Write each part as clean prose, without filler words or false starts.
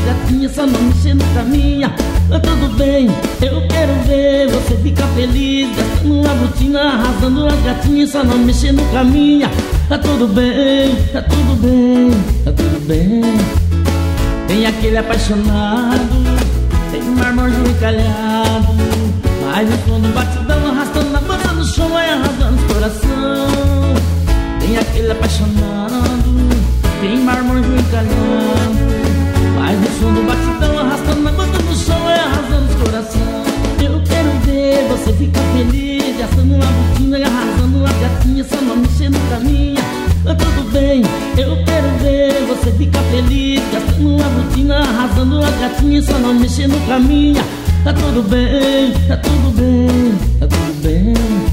gatinha, só não mexer no caminho. Tá tudo bem, eu quero ver você ficar feliz, gastando a botina, arrasando as gatinhas, só não mexer no caminho. Tá tudo bem, tá tudo bem, tá tudo bem. Tem aquele apaixonado, tem marmanjo encalhado, mas no fundo batidão, arrastando a banda no chão, vai arrasando os coração. Tem aquele apaixonado, tem marmanjo encalhado, mas no fundo batidão, arrastando a banda no chão, vai arrasando os coração. Eu quero ver você ficar feliz, gastando uma botina, arrasando as gatinhas, só não mexer no caminho. Tá tudo bem, eu quero ver você ficar feliz, gastando uma botina, arrasando as gatinhas, só não mexer no caminho. Tá tudo bem, tá tudo bem, tá tudo bem.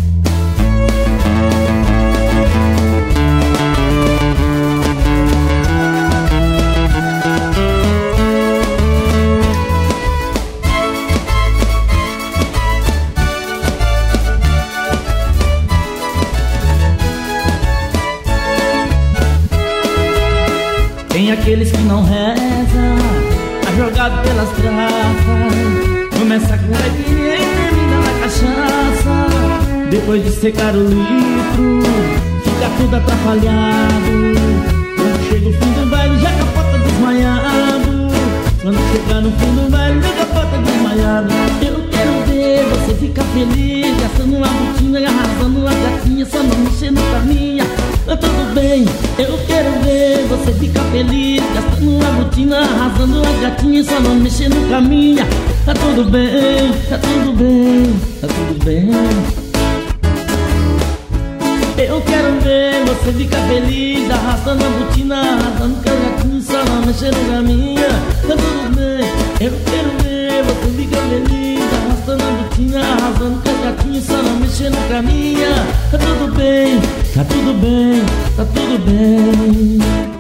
Tem aqueles que não rezam, tá jogado pelas traças, começa com caipirinha e termina na cachaça. Depois de secar o litro, fica tudo atrapalhado. Quando chega o fim do baile, já capota desmaiado. Quando chegar no fim do baile, já capota desmaiado. Eu quero ver você ficar feliz, gastando uma botina e arrasando a gatinha, só não mexer no caminho. Tá tudo bem, eu quero ver você ficar feliz, gastando uma botina, arrasando as gatinhas, só não mexer no caminho. Tá tudo bem, tá tudo bem, tá tudo bem. Eu quero ver você ficar feliz, arrastando a botina, arrasando as gatinhas, só não mexer no caminho. Tá tudo bem, eu quero ver você ficar feliz, arrastando a botina, arrasando as gatinhas, só não mexer no caminho. Tá tudo bem, tá tudo bem, tá tudo bem.